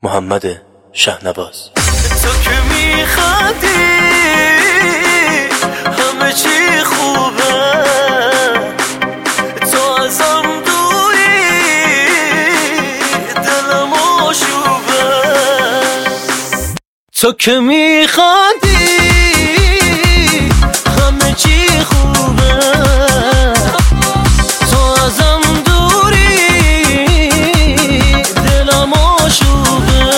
محمد شهنواز. تو که میخندی همه چی خوبه، تو ازم دوری دلم آشوبه. تو که میخندی همه چی خوبه، تو ازم دوری دلم آشوبه.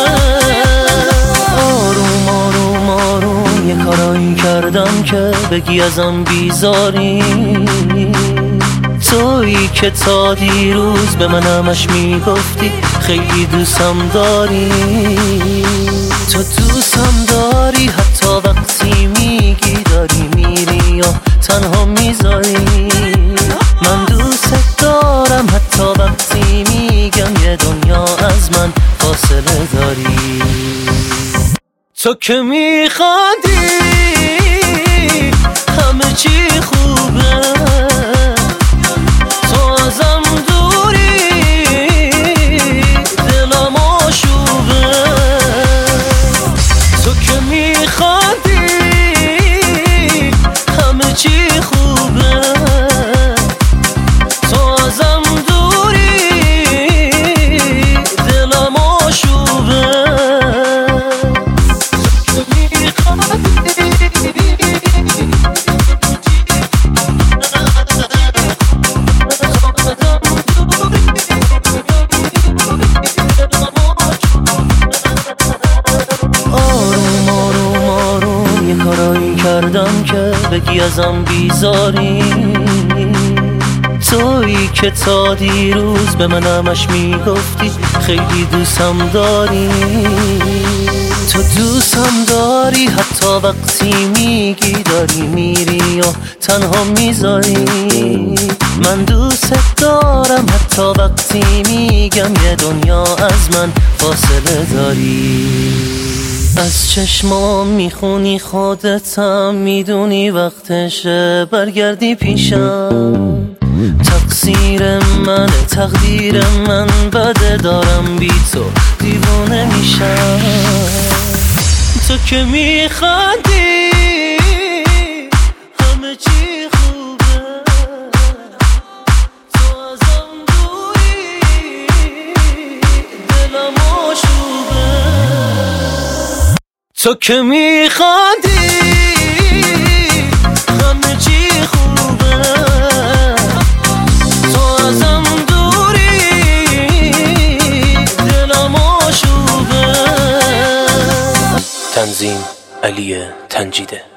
آروم آروم آروم یه کارایی کردم که بگی ازم بیزاری، تویی که تا دیروز به من همش میگفتی خیلی دوستم داری. تو دوستم داری حتی وقتی میگی داری میری یا تنها میذاری. من دوست دارم حتی وقتی میگم یه دنیا از من فاصله داری. تو که میخندی همه چی خوبه، تو ازم دوری دلم آشوبه. تو که میخندی همه چی خوبه، تو ازم دوری دلم آشوبه. کردم که بگی ازم بیزاری، تویی که تا دیروز به من همش میگفتی خیلی دوستم داری. تو دوستم داری حتی وقتی میگی داری میری و تنها میذاری. من دوست دارم حتی وقتی میگم یه دنیا از من فاصله داری. از چشمام میخونی خودتم میدونی وقتشه برگردی پیشم. تقصیر من تقدیر من بده دارم بی تو دیوانه میشم. تو که میخندی همه چی خوبه، تو ازم دوری دلم آشوبه. تو که میخندی همه چی خوبه، تو ازم دوری دلم آشوبه. تنظیم علی تنجیده.